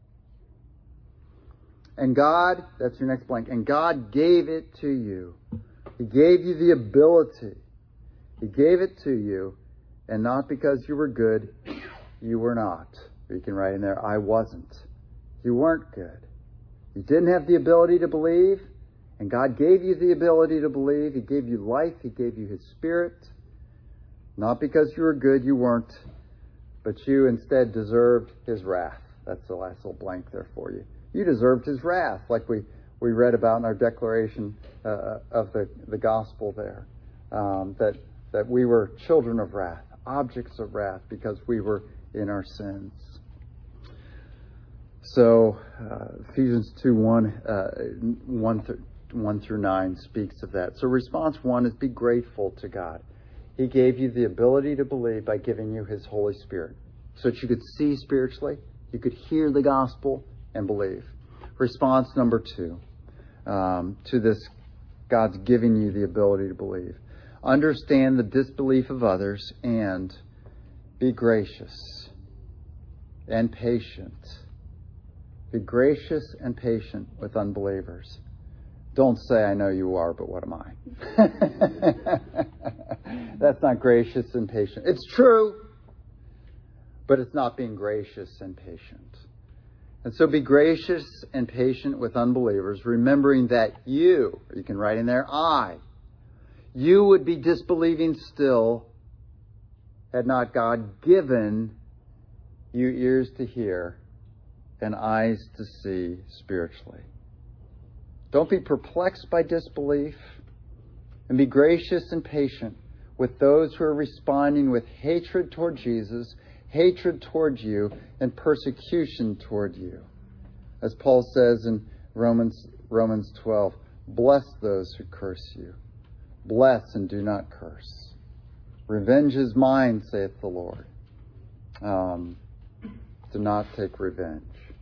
Speaker 1: And God, that's your next blank, and God gave it to you. He gave you the ability. He gave it to you, and not because you were good, you were not. You can write in there, I wasn't. You weren't good. You didn't have the ability to believe, and God gave you the ability to believe. He gave you life. He gave you his Spirit. Not because you were good, you weren't, but you instead deserved his wrath. That's the last little blank there for you. You deserved his wrath, like we, we read about in our declaration uh, of the, the gospel there, um, that, that we were children of wrath, objects of wrath, because we were in our sins. So uh, Ephesians two, one, uh, one, th- one through nine speaks of that. So response one is be grateful to God. He gave you the ability to believe by giving you his Holy Spirit, so that you could see spiritually, you could hear the gospel and believe. Response number two um, to this, God's giving you the ability to believe. Understand the disbelief of others and be gracious and patient. Be gracious and patient with unbelievers. Don't say, I know you are, but what am I? That's not gracious and patient. It's true, but it's not being gracious and patient. And so be gracious and patient with unbelievers, remembering that you, you can write in there, I, you would be disbelieving still had not God given you ears to hear and eyes to see spiritually. Don't be perplexed by disbelief, and be gracious and patient with those who are responding with hatred toward Jesus, hatred toward you, and persecution toward you. As Paul says in Romans, Romans twelve, bless those who curse you. Bless and do not curse. Revenge is mine, saith the Lord. Um, do not take revenge.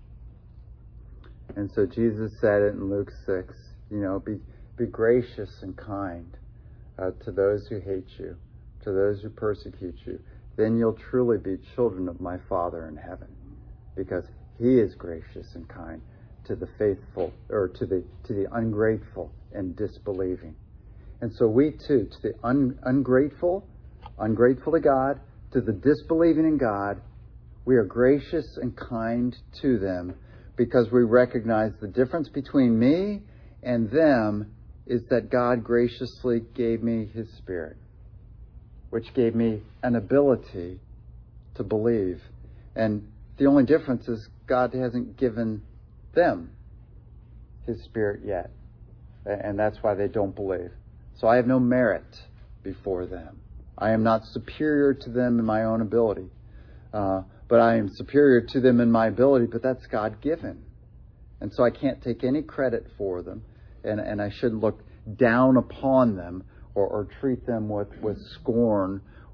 Speaker 1: And so Jesus said it in Luke six, you know, be, be gracious and kind uh, to those who hate you, to those who persecute you. Then you'll truly be children of my Father in heaven, because he is gracious and kind to the faithful, or to the to the ungrateful and disbelieving. And so we too, to the un, ungrateful, ungrateful to God, to the disbelieving in God, we are gracious and kind to them, because we recognize the difference between me and them is that God graciously gave me his Spirit, which gave me an ability to believe. And the only difference is God hasn't given them his Spirit yet. And that's why they don't believe. So I have no merit before them. I am not superior to them in my own ability. Uh, but I am superior to them in my ability, but that's God-given. And so I can't take any credit for them, and, and I shouldn't look down upon them or, or treat them with, with scorn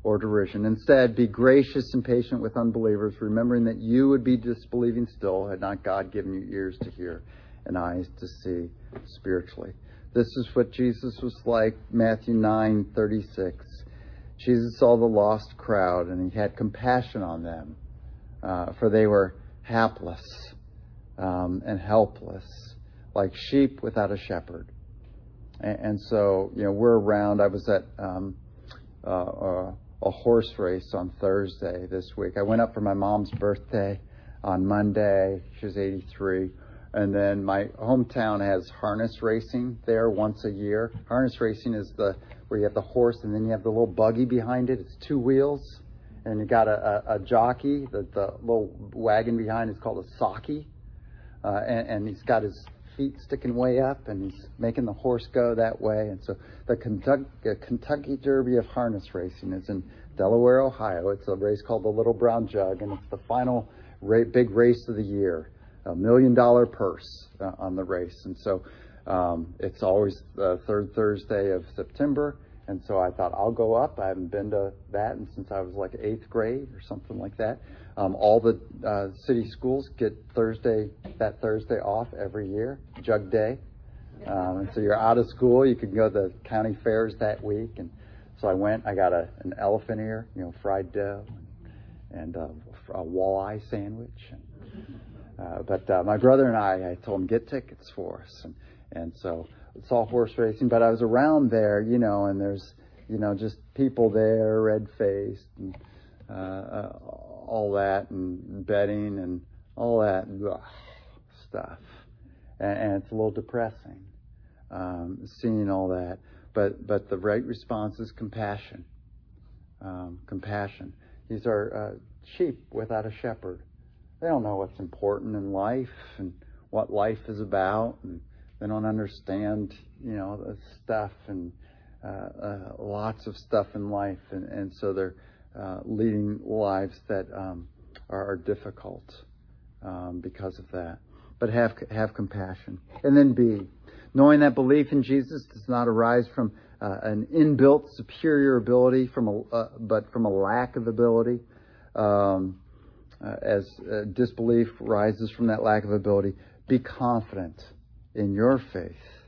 Speaker 1: or derision. Instead, be gracious and patient with unbelievers, remembering that you would be disbelieving still had not God given you ears to hear and eyes to see spiritually. This is what Jesus was like, Matthew nine thirty-six. Jesus saw the lost crowd, and he had compassion on them, uh, for they were hapless um, and helpless, like sheep without a shepherd. And, and so, you know, we're around. I was at um, uh, a, a horse race on Thursday this week. I went up for my mom's birthday on Monday. She was eighty-three. And then my hometown has harness racing there once a year. Harness racing is the where you have the horse and then you have the little buggy behind it. It's two wheels. And you got a, a, a jockey. The, the little wagon behind is called a socky. Uh, and, and he's got his feet sticking way up and he's making the horse go that way. And so the Kentucky, the Kentucky Derby of harness racing is in Delaware, Ohio. It's a race called the Little Brown Jug, and it's the final ra- big race of the year. A million dollar purse uh, on the race. And so um, it's always the third Thursday of September. And so I thought, I'll go up. I haven't been to that and since I was like eighth grade or something like that. Um, all the uh, city schools get Thursday, that Thursday off every year, Jug Day. Um, and so you're out of school. You can go to the county fairs that week. And so I went, I got a, an elephant ear, you know, fried dough and, and uh, a walleye sandwich. And, Uh, but uh, my brother and I, I told him, get tickets for us. And, and so it's all horse racing. But I was around there, you know, and there's, you know, just people there, red-faced, and uh, uh, all that, and betting, and all that ugh, stuff. And, and it's a little depressing, um, seeing all that. But, but the right response is compassion. Um, compassion. These are uh, sheep without a shepherd. They don't know what's important in life and what life is about, and they don't understand, you know, the stuff and uh, uh, lots of stuff in life, and, and so they're uh, leading lives that um, are, are difficult um, because of that. But have have compassion, and then B, knowing that belief in Jesus does not arise from uh, an inbuilt superior ability, from a uh, but from a lack of ability. Um, Uh, as uh, disbelief rises from that lack of ability, be confident in your faith.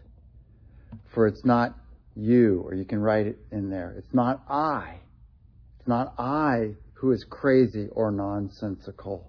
Speaker 1: For it's not you, or you can write it in there. It's not I. It's not I who is crazy or nonsensical.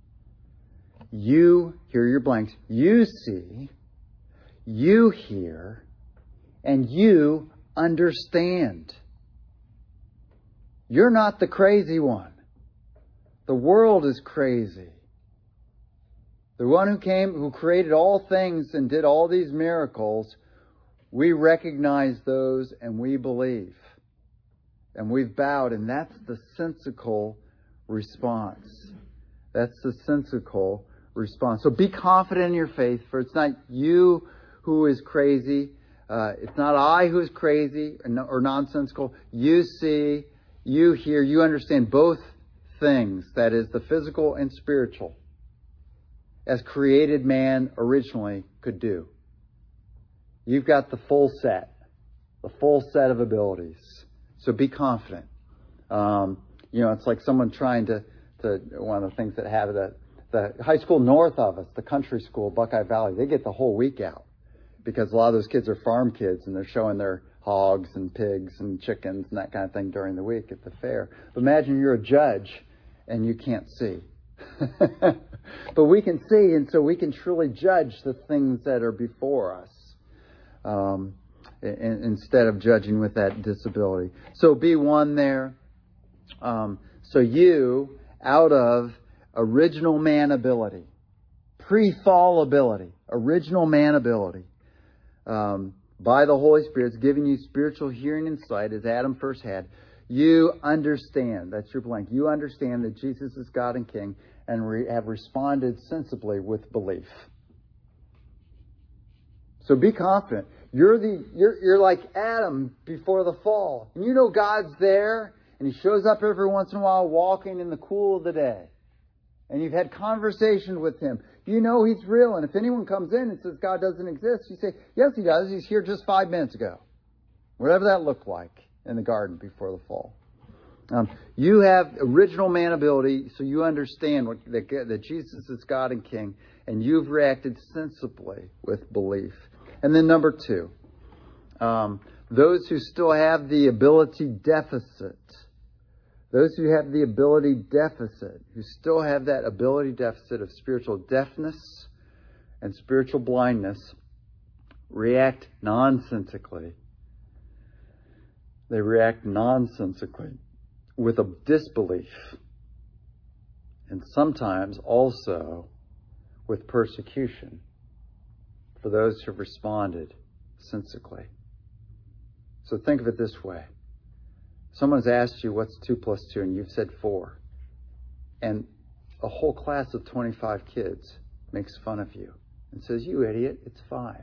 Speaker 1: You, here are your blanks, you see, you hear, and you understand. You're not the crazy one. The world is crazy. The one who came, who created all things and did all these miracles, we recognize those and we believe. And we've bowed, and that's the sensical response. That's the sensical response. So be confident in your faith, for it's not you who is crazy. Uh, it's not I who is crazy or, no, or nonsensical. You see, you hear, you understand both things, that is the physical and spiritual, as created man originally could do. You've got the full set, the full set of abilities. So be confident. Um, you know, it's like someone trying to, to one of the things that have the, the high school north of us, the country school, Buckeye Valley, they get the whole week out because a lot of those kids are farm kids and they're showing their hogs and pigs and chickens and that kind of thing during the week at the fair. But imagine you're a judge and you can't see. But we can see, and so we can truly judge the things that are before us um, in, instead of judging with that disability. So be one there. Um, so you, out of original man ability, pre-fall ability, original man ability, um, by the Holy Spirit, it's giving you spiritual hearing and sight, as Adam first had. You understand, that's your blank, you understand that Jesus is God and King, and re- have responded sensibly with belief. So be confident. You're the you're you're like Adam before the fall. And you know God's there, and he shows up every once in a while walking in the cool of the day. And you've had conversation with him. You know he's real. And if anyone comes in and says God doesn't exist, you say, yes, he does. He's here just five minutes ago. Whatever that looked like in the garden before the fall. Um, you have original man ability, so you understand what, that, that Jesus is God and King, and you've reacted sensibly with belief. And then number two, um, those who still have the ability deficit, those who have the ability deficit, who still have that ability deficit of spiritual deafness and spiritual blindness, react nonsensically. They react nonsensically with a disbelief, and sometimes also with persecution for those who have responded sensically. So think of it this way. Someone's asked you what's two plus two, and you've said four. And a whole class of twenty-five kids makes fun of you and says, "You idiot, it's five."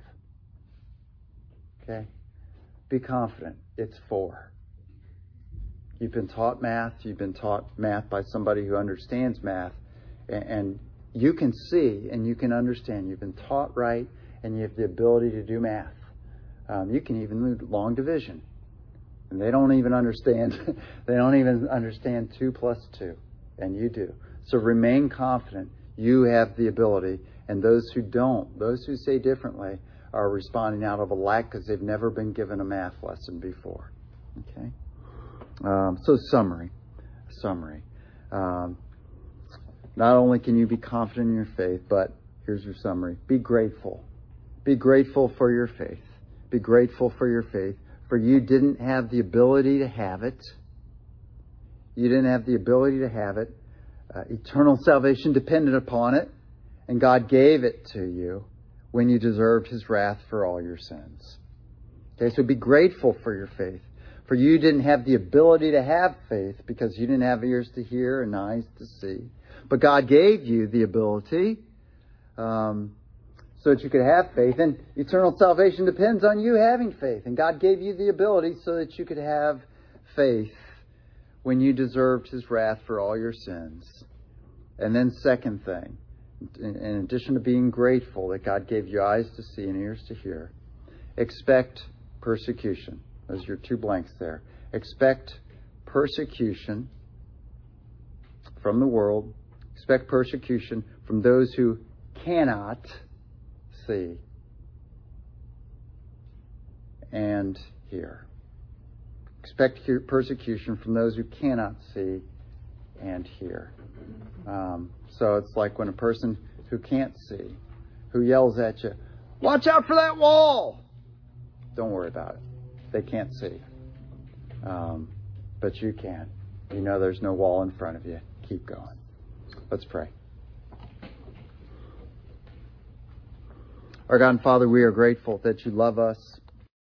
Speaker 1: Okay? Be confident, it's four. You've been taught math, you've been taught math by somebody who understands math, and, and you can see and you can understand. You've been taught right, and you have the ability to do math. Um, you can even do long division. And they don't even understand, they don't even understand two plus two, and you do. So remain confident. You have the ability, and those who don't, those who say differently, are responding out of a lack because they've never been given a math lesson before. Okay? Um, so summary, summary. Um, not only can you be confident in your faith, but here's your summary. Be grateful. Be grateful for your faith. Be grateful for your faith. For you didn't have the ability to have it. You didn't have the ability to have it. Uh, eternal salvation depended upon it. And God gave it to you when you deserved his wrath for all your sins. Okay, so be grateful for your faith. For you didn't have the ability to have faith because you didn't have ears to hear and eyes to see. But God gave you the ability um, so that you could have faith. And eternal salvation depends on you having faith. And God gave you the ability so that you could have faith when you deserved his wrath for all your sins. And then second thing, in addition to being grateful that God gave you eyes to see and ears to hear, expect persecution. Those are your two blanks there. Expect persecution from the world. Expect persecution from those who cannot see and hear. Expect persecution from those who cannot see and hear. Um, so it's like when a person who can't see, who yells at you, "Watch out for that wall!" Don't worry about it. They can't see. Um, but you can. You know there's no wall in front of you. Keep going. Let's pray. Our God and Father, we are grateful that you love us,